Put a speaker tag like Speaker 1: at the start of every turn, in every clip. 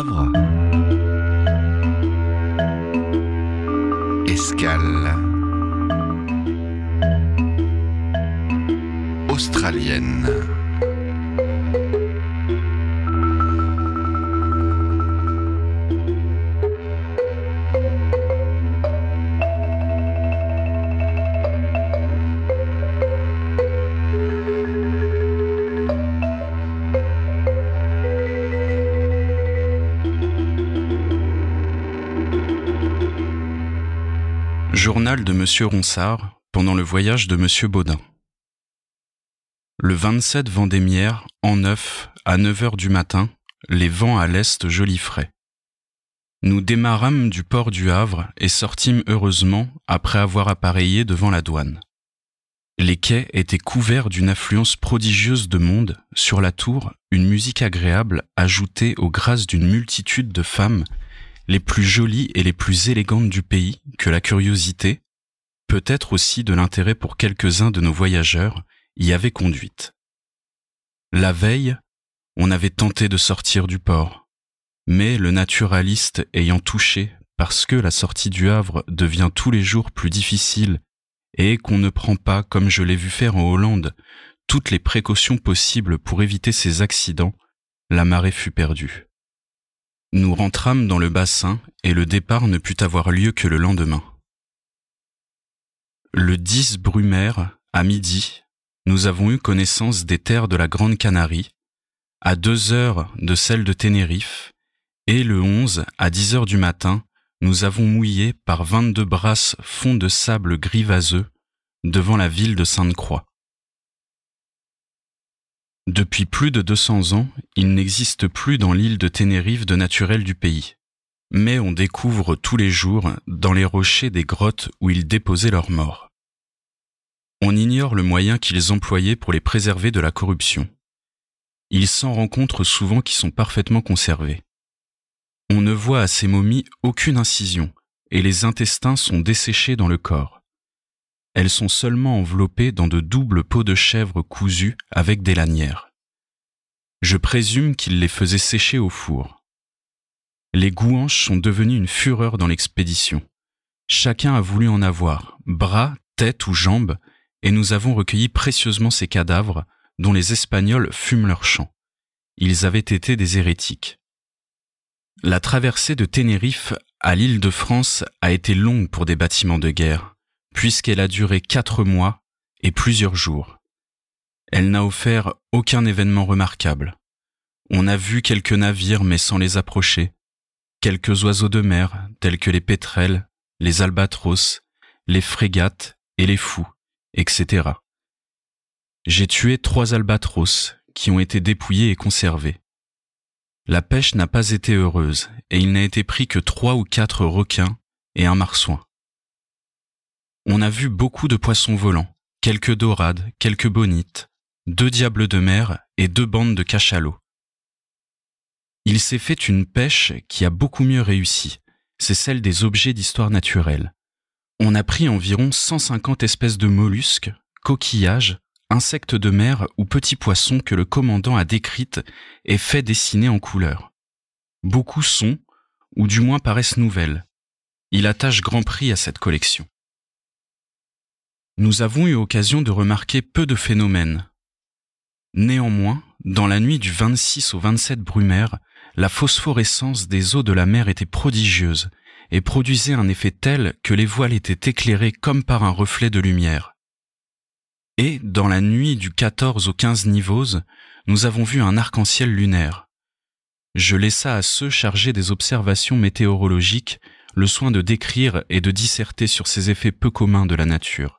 Speaker 1: Havre. Escale australienne.
Speaker 2: Journal de Monsieur Ronsard pendant le voyage de Monsieur Baudin. Le 27 Vendémiaire, en neuf, à 9h du matin, les vents à l'est jolis frais. Nous démarrâmes du port du Havre et sortîmes heureusement après avoir appareillé devant la douane. Les quais étaient couverts d'une affluence prodigieuse de monde, sur la tour, une musique agréable ajoutée aux grâces d'une multitude de femmes, les plus jolies et les plus élégantes du pays, que la curiosité, peut-être aussi de l'intérêt pour quelques-uns de nos voyageurs, y avait conduite. La veille, on avait tenté de sortir du port, mais le naturaliste ayant touché, parce que la sortie du Havre devient tous les jours plus difficile et qu'on ne prend pas, comme je l'ai vu faire en Hollande, toutes les précautions possibles pour éviter ces accidents, la marée fut perdue. Nous rentrâmes dans le bassin et le départ ne put avoir lieu que le lendemain. Le 10 Brumaire, à midi, nous avons eu connaissance des terres de la Grande Canarie, à 2 heures de celles de Tenerife, et le 11, à 10 heures du matin, nous avons mouillé par 22 brasses fonds de sable gris vaseux devant la ville de Sainte-Croix. Depuis plus de 200 ans, il n'existe plus dans l'île de Tenerife de naturel du pays. Mais on découvre tous les jours dans les rochers des grottes où ils déposaient leurs morts. On ignore le moyen qu'ils employaient pour les préserver de la corruption. Il s'en rencontre souvent qui sont parfaitement conservés. On ne voit à ces momies aucune incision et les intestins sont desséchés dans le corps. Elles sont seulement enveloppées dans de doubles peaux de chèvre cousues avec des lanières. Je présume qu'ils les faisaient sécher au four. Les gouanches sont devenues une fureur dans l'expédition. Chacun a voulu en avoir, bras, tête ou jambes, et nous avons recueilli précieusement ces cadavres dont les Espagnols fument leur champ. Ils avaient été des hérétiques. La traversée de Tenerife à l'île de France a été longue pour des bâtiments de guerre, puisqu'elle a duré 4 mois et plusieurs jours. Elle n'a offert aucun événement remarquable. On a vu quelques navires mais sans les approcher, quelques oiseaux de mer tels que les pétrels, les albatros, les frégates et les fous, etc. J'ai tué 3 albatros qui ont été dépouillés et conservés. La pêche n'a pas été heureuse et il n'a été pris que 3 ou 4 requins et un marsouin. On a vu beaucoup de poissons volants, quelques dorades, quelques bonites, 2 diables de mer et 2 bandes de cachalots. Il s'est fait une pêche qui a beaucoup mieux réussi, c'est celle des objets d'histoire naturelle. On a pris environ 150 espèces de mollusques, coquillages, insectes de mer ou petits poissons que le commandant a décrites et fait dessiner en couleurs. Beaucoup sont, ou du moins paraissent nouvelles. Il attache grand prix à cette collection. Nous avons eu occasion de remarquer peu de phénomènes. Néanmoins, dans la nuit du 26 au 27 Brumaire, la phosphorescence des eaux de la mer était prodigieuse et produisait un effet tel que les voiles étaient éclairées comme par un reflet de lumière. Et, dans la nuit du 14 au 15 Nivose, nous avons vu un arc-en-ciel lunaire. Je laissa à ceux chargés des observations météorologiques le soin de décrire et de disserter sur ces effets peu communs de la nature.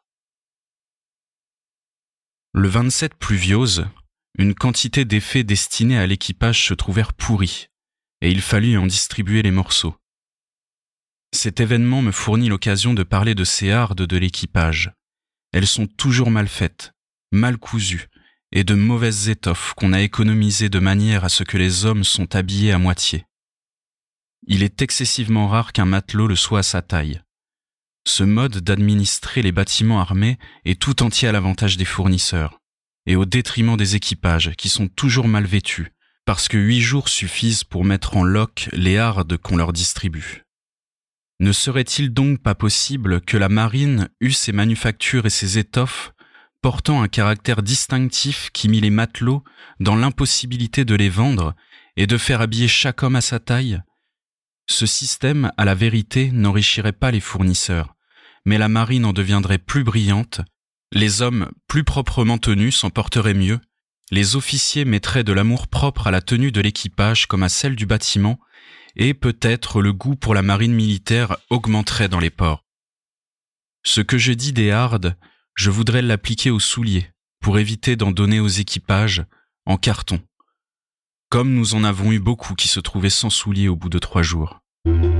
Speaker 2: Le 27 Pluviose, une quantité d'effets destinés à l'équipage se trouvèrent pourris, et il fallut en distribuer les morceaux. Cet événement me fournit l'occasion de parler de ces hardes de l'équipage. Elles sont toujours mal faites, mal cousues, et de mauvaises étoffes qu'on a économisées de manière à ce que les hommes sont habillés à moitié. Il est excessivement rare qu'un matelot le soit à sa taille. Ce mode d'administrer les bâtiments armés est tout entier à l'avantage des fournisseurs, et au détriment des équipages qui sont toujours mal vêtus, parce que 8 jours suffisent pour mettre en loc les hardes qu'on leur distribue. Ne serait-il donc pas possible que la marine eût ses manufactures et ses étoffes portant un caractère distinctif qui mit les matelots dans l'impossibilité de les vendre et de faire habiller chaque homme à sa taille? Ce système, à la vérité, n'enrichirait pas les fournisseurs, mais la marine en deviendrait plus brillante, les hommes plus proprement tenus s'en porteraient mieux, les officiers mettraient de l'amour propre à la tenue de l'équipage comme à celle du bâtiment, et peut-être le goût pour la marine militaire augmenterait dans les ports. Ce que je dis des hardes, je voudrais l'appliquer aux souliers, pour éviter d'en donner aux équipages, en carton. Comme nous en avons eu beaucoup qui se trouvaient sans souliers au bout de 3 jours.